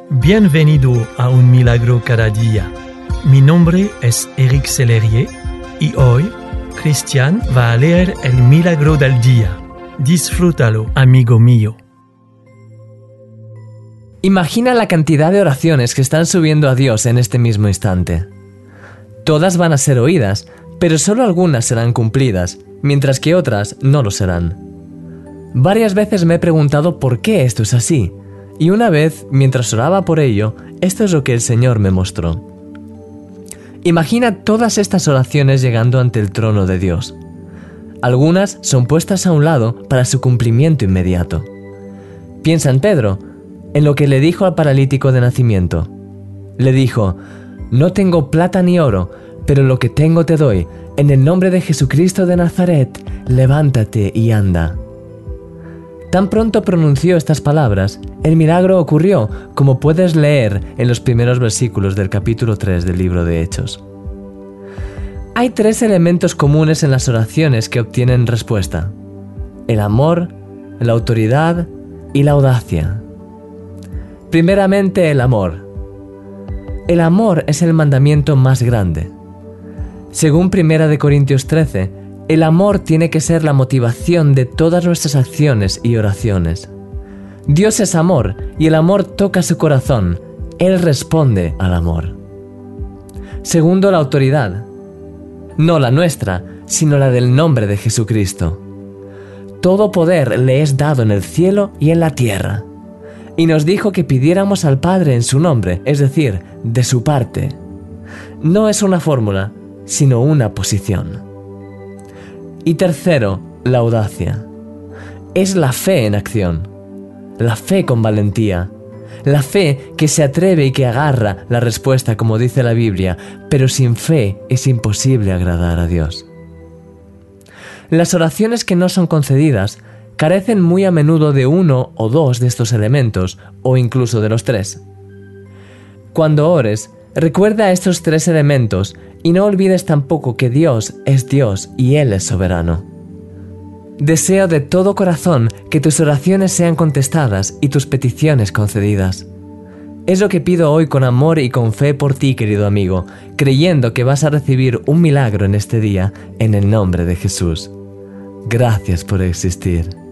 Bienvenido a Un Milagro Cada Día. Mi nombre es Eric Sellerier y hoy Cristian va a leer el Milagro del Día. Disfrútalo, amigo mío. Imagina la cantidad de oraciones que están subiendo a Dios en este mismo instante. Todas van a ser oídas, pero solo algunas serán cumplidas, mientras que otras no lo serán. Varias veces me he preguntado por qué esto es así, y una vez, mientras oraba por ello, esto es lo que el Señor me mostró. Imagina todas estas oraciones llegando ante el trono de Dios. Algunas son puestas a un lado para su cumplimiento inmediato. Piensa en Pedro, en lo que le dijo al paralítico de nacimiento. Le dijo: «No tengo plata ni oro, pero lo que tengo te doy. En el nombre de Jesucristo de Nazaret, levántate y anda». Tan pronto pronunció estas palabras, el milagro ocurrió, como puedes leer en los primeros versículos del capítulo 3 del libro de Hechos. Hay 3 elementos comunes en las oraciones que obtienen respuesta: el amor, la autoridad y la audacia. Primeramente, el amor. El amor es el mandamiento más grande. Según 1 Corintios 13, el amor tiene que ser la motivación de todas nuestras acciones y oraciones. Dios es amor y el amor toca su corazón. Él responde al amor. Segundo, la autoridad. No la nuestra, sino la del nombre de Jesucristo. Todo poder le es dado en el cielo y en la tierra. Y nos dijo que pidiéramos al Padre en su nombre, es decir, de su parte. No es una fórmula, sino una posición. Y tercero, la audacia. Es la fe en acción, la fe con valentía, la fe que se atreve y que agarra la respuesta como dice la Biblia, pero sin fe es imposible agradar a Dios. Las oraciones que no son concedidas carecen muy a menudo de uno o dos de estos elementos, o incluso de los 3. Cuando ores, recuerda estos 3 elementos y no olvides tampoco que Dios es Dios y Él es soberano. Deseo de todo corazón que tus oraciones sean contestadas y tus peticiones concedidas. Es lo que pido hoy con amor y con fe por ti, querido amigo, creyendo que vas a recibir un milagro en este día, en el nombre de Jesús. Gracias por existir.